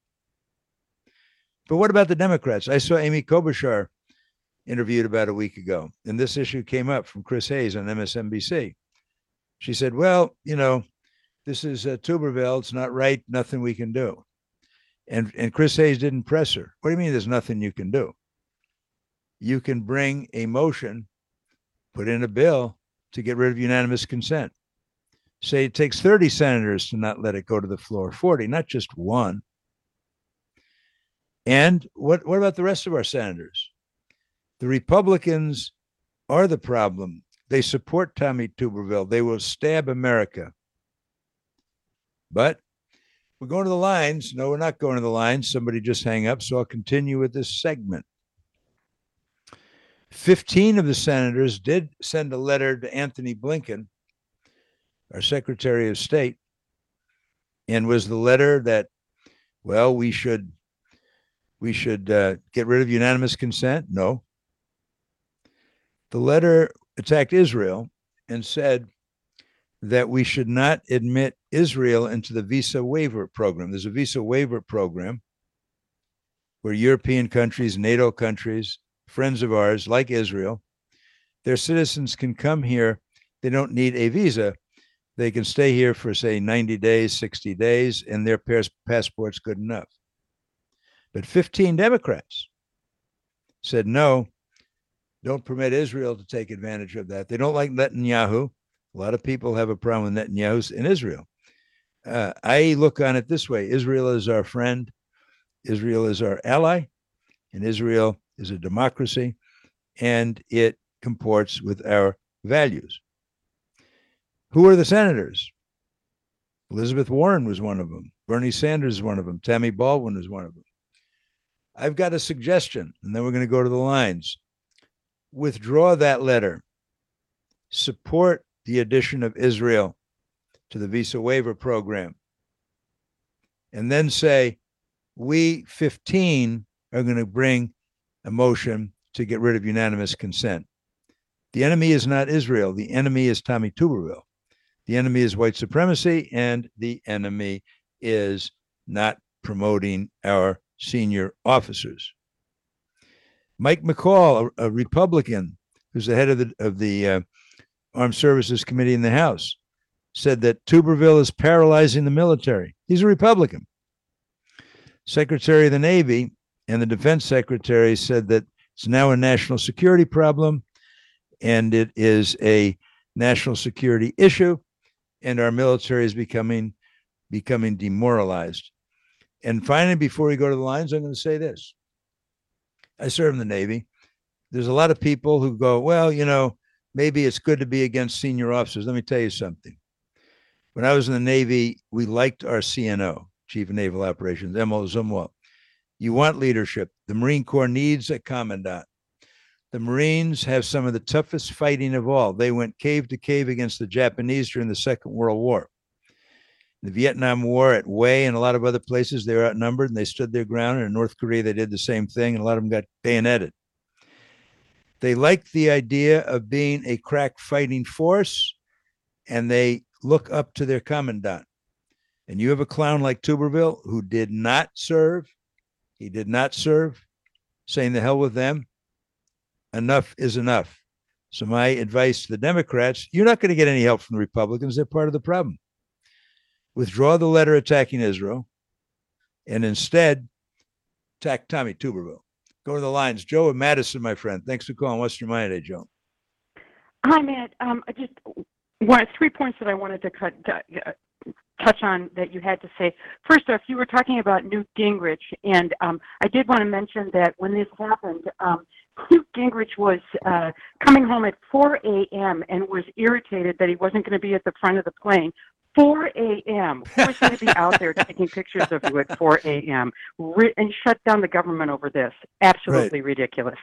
But what about the Democrats? I saw Amy Klobuchar interviewed about a week ago, and this issue came up from Chris Hayes on M S N B C. She said, well, you know, this is uh, Tuberville. It's not right. Nothing we can do. And, and Chris Hayes didn't press her. What do you mean there's nothing you can do? You can bring a motion, put in a bill to get rid of unanimous consent. Say it takes thirty senators to not let it go to the floor, forty, not just one. And what, what about the rest of our senators? The Republicans are the problem. They support Tommy Tuberville. They will stab America. But we're going to the lines. No, we're not going to the lines. Somebody just hang up, so I'll continue with this segment. fifteen of the senators did send a letter to Anthony Blinken, our Secretary of State, and was the letter that, well, we should we should uh, get rid of unanimous consent? No. The letter attacked Israel and said that we should not admit Israel into the visa waiver program. There's a visa waiver program where European countries, NATO countries, friends of ours like Israel, their citizens can come here. They don't need a visa. They can stay here for, say, ninety days, sixty days, and their passport's good enough. But fifteen Democrats said, no, don't permit Israel to take advantage of that. They don't like Netanyahu. A lot of people have a problem with Netanyahu in Israel. Uh, I look on it this way. Israel is our friend. Israel is our ally. And Israel is a democracy. And it comports with our values. Who are the senators? Elizabeth Warren was one of them. Bernie Sanders is one of them. Tammy Baldwin is one of them. I've got a suggestion, and then we're going to go to the lines. Withdraw that letter. Support the addition of Israel to the visa waiver program. And then say, we fifteen are going to bring a motion to get rid of unanimous consent. The enemy is not Israel. The enemy is Tommy Tuberville. The enemy is white supremacy, and the enemy is not promoting our senior officers. Mike McCall, a, a Republican who's the head of the of the uh, Armed Services Committee in the House, said that Tuberville is paralyzing the military. He's a Republican. Secretary of the Navy and the Defense Secretary said that it's now a national security problem, and it is a national security issue, and our military is becoming becoming demoralized. And finally, before we go to the lines, I'm going to say this. I serve in the Navy. There's a lot of people who go, well, you know, maybe it's good to be against senior officers. Let me tell you something. When I was in the Navy, we liked our C N O, Chief of Naval Operations, Emil Zumwalt. You want leadership. The Marine Corps needs a commandant. The Marines have some of the toughest fighting of all. They went cave to cave against the Japanese during the Second World War. The Vietnam War at Hue and a lot of other places, they were outnumbered and they stood their ground. And in North Korea, they did the same thing, and a lot of them got bayoneted. They like the idea of being a crack fighting force, and they look up to their commandant. And you have a clown like Tuberville who did not serve. He did not serve, saying the hell with them. Enough is enough. So my advice to the Democrats, you're not going to get any help from the Republicans. They're part of the problem. Withdraw the letter attacking Israel and instead attack Tommy Tuberville. Go to the lines. Joe and Madison, my friend. Thanks for calling. What's your mind today, Joe? Hi, Matt. Um, I just one three points that I wanted to cut, uh, touch on that you had to say. First off, you were talking about Newt Gingrich, and um, I did want to mention that when this happened, um, Newt Gingrich was uh, coming home at four a.m. and was irritated that he wasn't going to be at the front of the plane. four a.m. Who's going to be out there taking pictures of you at four a.m. Re- and shut down the government over this? Absolutely right. Ridiculous.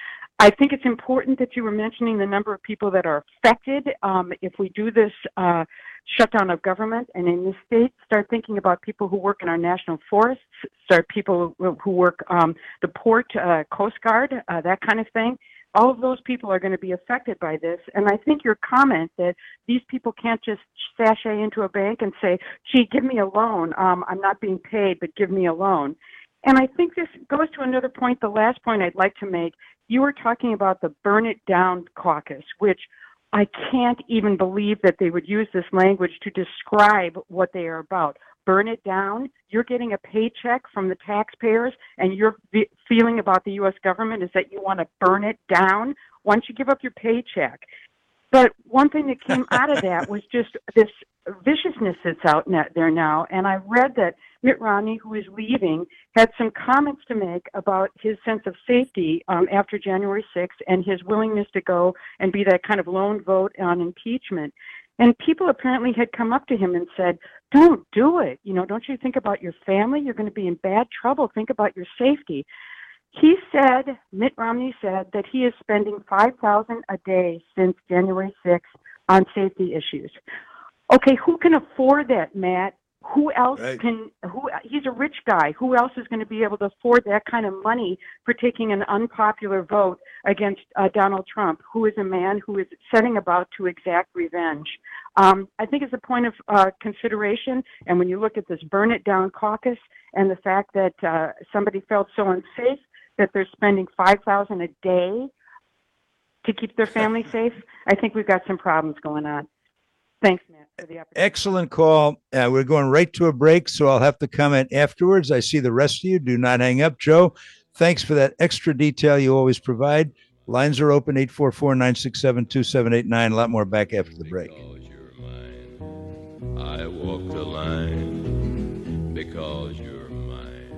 I think it's important that you were mentioning the number of people that are affected. Um, if we do this uh, shutdown of government, and in the state, start thinking about people who work in our national forests, start people who work um, the port, uh, Coast Guard, uh, that kind of thing. All of those people are going to be affected by this. And I think your comment that these people can't just sashay into a bank and say, gee, give me a loan. Um, I'm not being paid, but give me a loan. And I think this goes to another point, the last point I'd like to make. You were talking about the Burn It Down caucus, which I can't even believe that they would use this language to describe what they are about. Burn it down. You're getting a paycheck from the taxpayers, and your v- feeling about the U S government is that you want to burn it down. Why don't you give up your paycheck? But one thing that came out of that was just this viciousness that's out there now. And I read that Mitt Romney, who is leaving, had some comments to make about his sense of safety um, after January sixth and his willingness to go and be that kind of lone vote on impeachment. And people apparently had come up to him and said, don't do it. You know, don't you think about your family? You're going to be in bad trouble. Think about your safety. He said, Mitt Romney said, that he is spending five thousand dollars a day since January sixth on safety issues. Okay, who can afford that, Matt? Who else right. can, who? He's a rich guy. Who else is going to be able to afford that kind of money for taking an unpopular vote against uh, Donald Trump, who is a man who is setting about to exact revenge? Um, I think it's a point of uh, consideration. And when you look at this Burn It Down caucus and the fact that uh, somebody felt so unsafe that they're spending five thousand dollars a day to keep their family safe, I think we've got some problems going on. Thanks, Matt, for the opportunity. Excellent call. Uh, we're going right to a break, so I'll have to comment afterwards. I see the rest of you. Do not hang up. Joe, thanks for that extra detail you always provide. Lines are open, eight four four, nine six seven, two seven eight nine. A lot more back after the break. I walk the line because you're mine.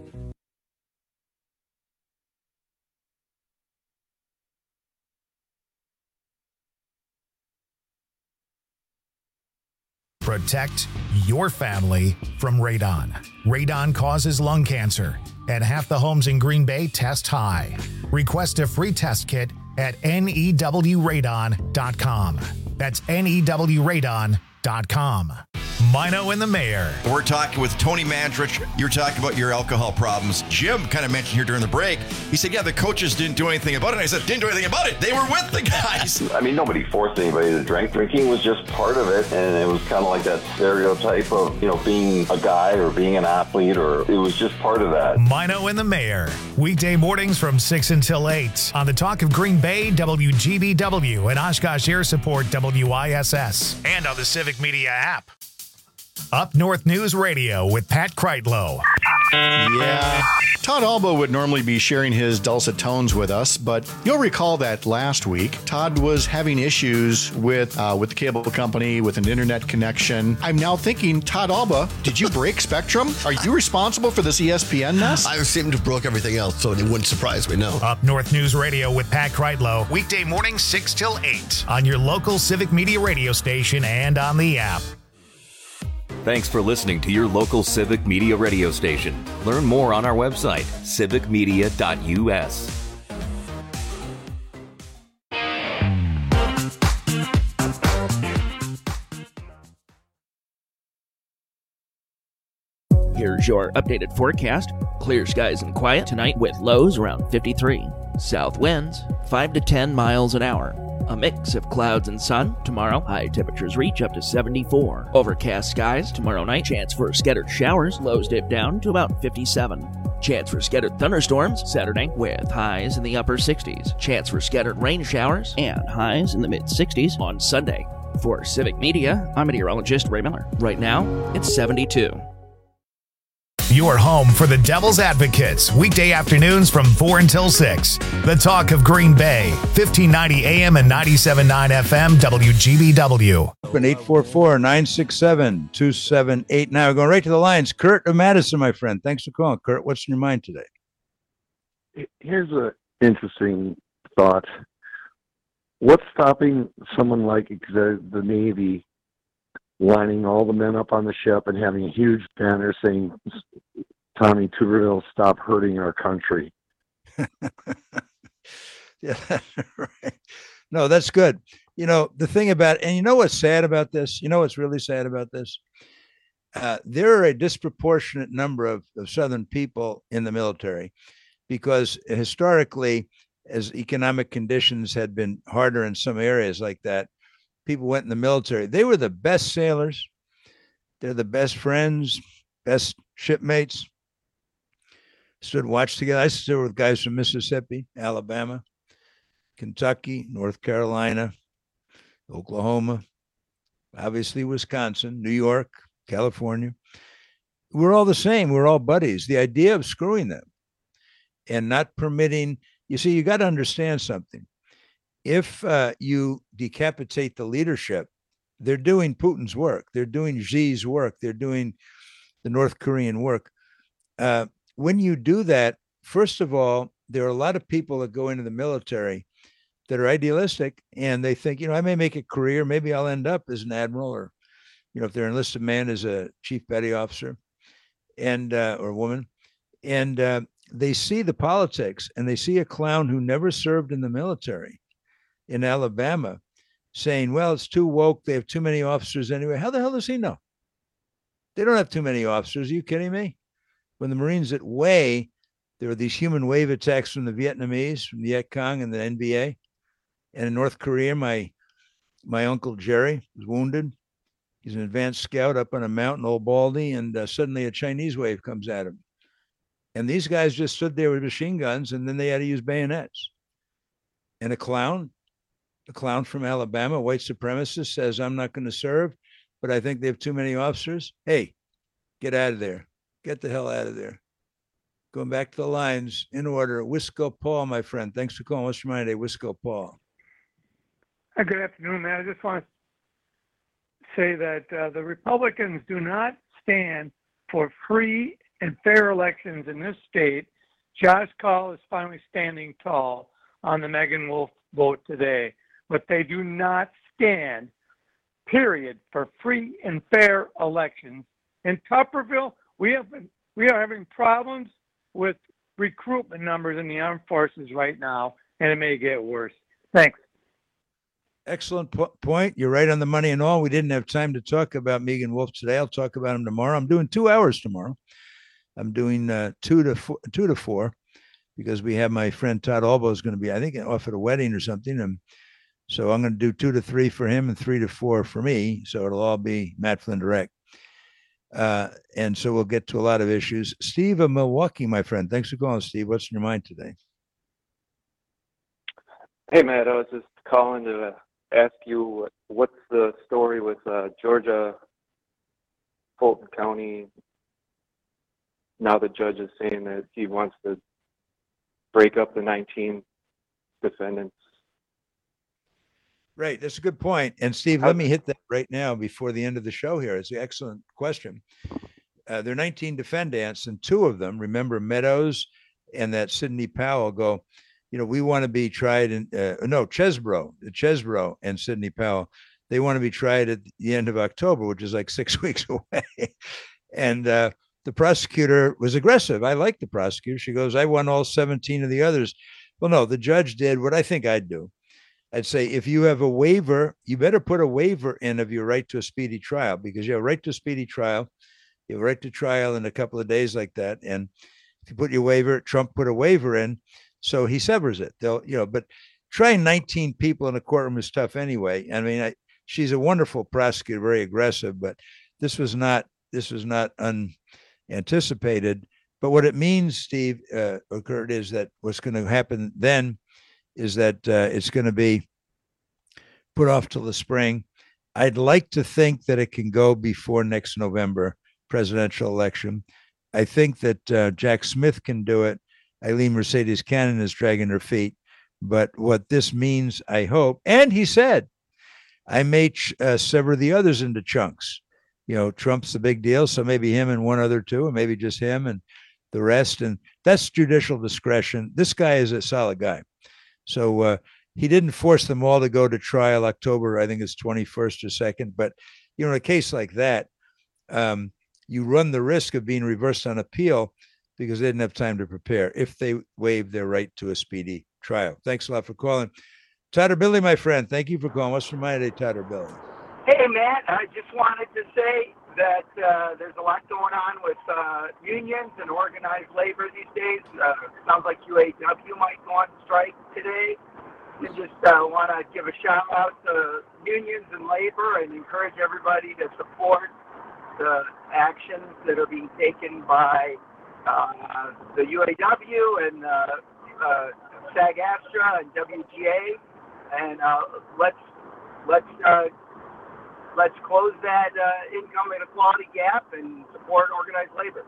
Protect your family from radon. Radon causes lung cancer, and half the homes in Green Bay test high. Request a free test kit at N E W radon dot com. That's N E W radon dot com. Mino and the Mayor. We're talking with Tony Mandrich. You're talking about your alcohol problems. Jim kind of mentioned here during the break. He said, yeah, the coaches didn't do anything about it. And I said, didn't do anything about it. They were with the guys. I mean, nobody forced anybody to drink. Drinking was just part of it. And it was kind of like that stereotype of, you know, being a guy or being an athlete, or it was just part of that. Mino and the Mayor. Weekday mornings from six until eight on the Talk of Green Bay, W G B W, and Oshkosh Air Support, W I S S, and on the Civic Media app. Up North News Radio with Pat Kreitlow. Yeah. Todd Alba would normally be sharing his dulcet tones with us, but you'll recall that last week, Todd was having issues with uh, with the cable company, with an internet connection. I'm now thinking, Todd Alba, did you break Spectrum? Are you responsible for this E S P N mess? I seem to have broke everything else, so it wouldn't surprise me, no. Up North News Radio with Pat Kreitlow, weekday mornings six till eight on your local Civic Media radio station and on the app. Thanks for listening to your local Civic Media radio station. Learn more on our website, civic media dot u s. Here's your updated forecast. Clear skies and quiet tonight with lows around fifty-three. South winds five to ten miles an hour. A mix of clouds and sun. Tomorrow, high temperatures reach up to seventy-four. Overcast skies tomorrow night. Chance for scattered showers. Lows dip down to about fifty-seven. Chance for scattered thunderstorms Saturday with highs in the upper sixties. Chance for scattered rain showers and highs in the mid sixties on Sunday. For Civic Media, I'm meteorologist Ray Miller. Right now, it's seventy-two. Your home for the Devil's Advocates, weekday afternoons from four until six. The talk of Green Bay, fifteen ninety A M and ninety-seven point nine F M, W G B W. eight four four, nine six seven, two seven eight nine. We're going right to the lines. Kurt of Madison, my friend. Thanks for calling. Kurt, what's in your mind today? Here's an interesting thought. What's stopping someone like the, the Navy lining all the men up on the ship and having a huge banner saying, Tommy Tuberville, stop hurting our country? Yeah, right. No, that's good. You know, the thing about, and you know what's sad about this? You know what's really sad about this? Uh, there are a disproportionate number of, of Southern people in the military because historically, as economic conditions had been harder in some areas like that, people went in the military. They were the best sailors. They're the best friends, best shipmates. Stood watch together. I stood with guys from Mississippi, Alabama, Kentucky, North Carolina, Oklahoma, obviously Wisconsin, New York, California. We're all the same. We're all buddies. The idea of screwing them and not permitting, you see, you got to understand something. If uh, you decapitate the leadership, they're doing Putin's work. They're doing Xi's work. They're doing the North Korean work. Uh, when you do that, first of all, there are a lot of people that go into the military that are idealistic and they think, you know, I may make a career. Maybe I'll end up as an admiral or, you know, if they're an enlisted man as a chief petty officer and uh, or woman. And uh, they see the politics and they see a clown who never served in the military in Alabama saying, well, it's too woke. They have too many officers anyway. How the hell does he know? They don't have too many officers. Are you kidding me? When the Marines at Way, there were these human wave attacks from the Vietnamese, from the Viet Cong and the N B A. And in North Korea, my my uncle Jerry was wounded. He's an advanced scout up on a mountain, Old Baldy, and uh, suddenly a Chinese wave comes at him. And these guys just stood there with machine guns, and then they had to use bayonets. And a clown, a clown from Alabama, a white supremacist, says, I'm not going to serve, but I think they have too many officers. Hey, get out of there. Get the hell out of there. Going back to the lines in order. Wisco Paul, my friend. Thanks for calling. What's your mind today, Wisco Paul? Uh, good afternoon, man. I just want to say that uh, the Republicans do not stand for free and fair elections in this state. Josh Kaul is finally standing tall on the Megan Wolf vote today, but they do not stand, period, for free and fair elections. In Tupperville, we have been, we are having problems with recruitment numbers in the armed forces right now, and it may get worse. Thanks. Excellent po- point. You're right on the money and all. We didn't have time to talk about Megan Wolf today. I'll talk about him tomorrow. I'm doing two hours tomorrow. I'm doing uh, two to four, two to four because we have my friend Todd Albo is going to be, I think, off at a wedding or something. And so I'm going to do two to three for him and three to four for me. So it'll all be Matt Flynn Direct. Uh, and so we'll get to a lot of issues. Steve of Milwaukee, my friend. Thanks for calling, Steve. What's in your mind today? Hey, Matt. I was just calling to uh, ask you what's the story with uh, Georgia, Fulton County. Now the judge is saying that he wants to break up the nineteen defendants. Right. That's a good point. And Steve, let me hit that right now before the end of the show here. It's an excellent question. Uh, there are nineteen defendants, and two of them, remember Meadows and that Sidney Powell, go, you know, we want to be tried in, uh, no, Chesbrough, Chesbrough and Sidney Powell. they want to be tried at the end of October, which is like six weeks away. And uh, the prosecutor was aggressive. I like the prosecutor. She goes, I won all seventeen of the others. Well, no, the judge did what I think I'd do. I'd say, if you have a waiver, you better put a waiver in of your right to a speedy trial, because you have a right to a speedy trial. You have a right to trial in a couple of days like that. And if you put your waiver, Trump put a waiver in, so he severs it. They'll, you know, but trying nineteen people in a courtroom is tough anyway. I mean, I, she's a wonderful prosecutor, very aggressive, but this was not, this was not unanticipated. But what it means, Steve, uh, or Kurt, is that what's going to happen then is that uh, it's going to be put off till the spring. I'd like to think that it can go before next November presidential election. I think that uh, Jack Smith can do it. Eileen Mercedes Cannon is dragging her feet. But what this means, I hope, and he said, I may ch- uh, sever the others into chunks. You know, Trump's the big deal, so maybe him and one other two, and maybe just him and the rest. And that's judicial discretion. This guy is a solid guy. So uh, he didn't force them all to go to trial October, I think it's twenty-first or second. But, you know, in a case like that, um, you run the risk of being reversed on appeal because they didn't have time to prepare if they waive their right to a speedy trial. Thanks a lot for calling. Todd or Billy, my friend, thank you for calling. What's from my day, Todd or Billy? Hey, Matt, I just wanted to say that uh, there's a lot going on with uh, unions and organized labor these days. Uh, sounds like U A W might go on strike today. And just uh, want to give a shout out to unions and labor and encourage everybody to support the actions that are being taken by uh, the U A W and uh, uh, SAG-AFTRA and W G A. And uh, let's let's uh, let's close that uh, income inequality gap and support organized labor.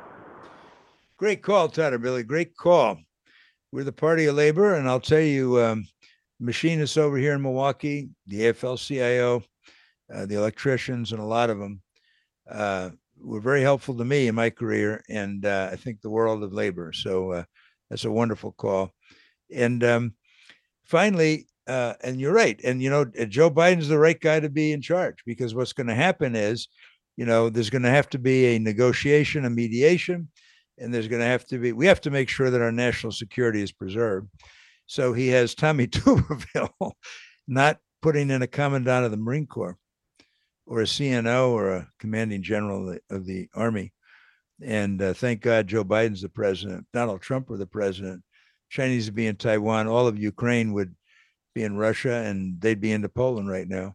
Great call, Todd or Billy. Great call. We're the party of labor, and I'll tell you, um, machinists over here in Milwaukee, the A F L C I O, uh, the electricians, and a lot of them uh, were very helpful to me in my career, and uh, I think the world of labor. So uh, that's a wonderful call. And um, finally, uh, and you're right, and you know, Joe Biden's the right guy to be in charge, because what's going to happen is, you know, there's going to have to be a negotiation, a mediation, and there's going to have to be, we have to make sure that our national security is preserved. So he has Tommy Tuberville not putting in a commandant of the Marine Corps or a C N O or a commanding general of the, of the Army. And uh, thank God Joe Biden's the president. Donald Trump were the president. Chinese would be in Taiwan. All of Ukraine would be in Russia, and they'd be into Poland right now.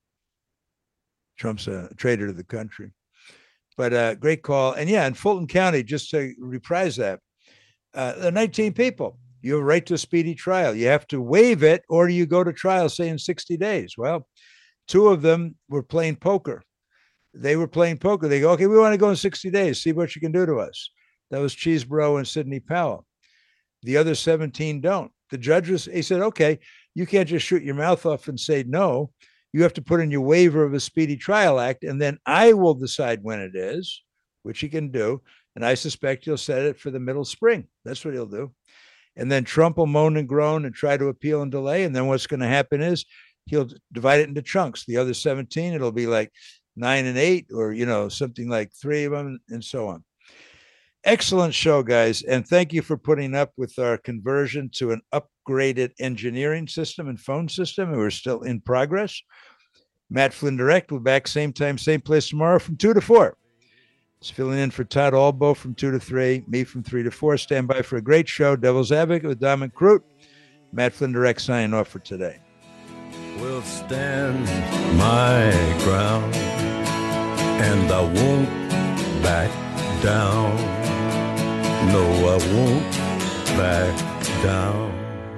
Trump's a traitor to the country. But uh, great call. And yeah, in Fulton County, just to reprise that, uh, there are nineteen people. You have a right to a speedy trial. You have to waive it, or you go to trial, say, in sixty days. Well, two of them were playing poker. They were playing poker. They go, okay, we want to go in sixty days. See what you can do to us. That was Cheesebro and Sidney Powell. The other seventeen don't. The judge was, he said, okay, you can't just shoot your mouth off and say no. You have to put in your waiver of a Speedy Trial Act, and then I will decide when it is, which he can do. And I suspect he'll set it for the middle spring. That's what he'll do. And then Trump will moan and groan and try to appeal and delay. And then what's going to happen is he'll divide it into chunks. The other seventeen, it'll be like nine and eight, or, you know, something like three of them, and so on. Excellent show, guys. And thank you for putting up with our conversion to an upgraded engineering system and phone system. We're still in progress. Matt Flynn Direct will be back same time, same place tomorrow from two to four. It's filling in for Todd Albo from two to three, me from three to four. Stand by for a great show. Devil's Advocate with Dominic Crute. Matt Flynn Direct signing off for today. Will stand my ground, and I won't back down. No, I won't back down.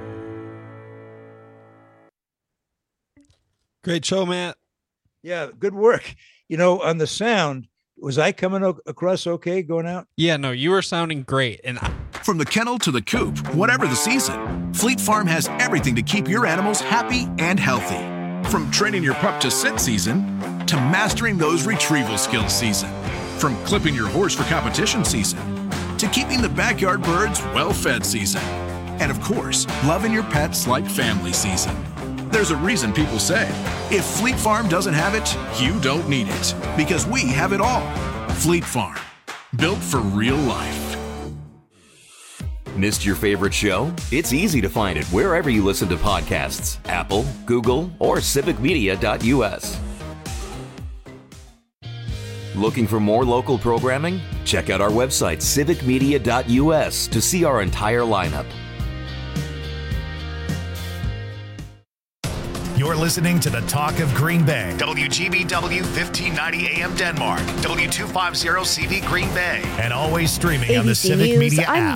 Great show, Matt. Yeah, good work. You know, on the sound, was I coming o- across okay going out? Yeah, no, you were sounding great. And I- From the kennel to the coop, whatever the season, Fleet Farm has everything to keep your animals happy and healthy. From training your pup to sit season to mastering those retrieval skills season. From clipping your horse for competition season to keeping the backyard birds well-fed season. And of course, loving your pets like family season. There's a reason people say, if Fleet Farm doesn't have it, you don't need it. Because we have it all. Fleet Farm. Built for real life. Missed your favorite show? It's easy to find it wherever you listen to podcasts. Apple, Google, or civic media dot U S. Looking for more local programming? Check out our website, civic media dot U S, to see our entire lineup. You're listening to the Talk of Green Bay. W G B W fifteen ninety A M Denmark. W two fifty C V Green Bay. And always streaming on the A B C Civic News, Media I'm app.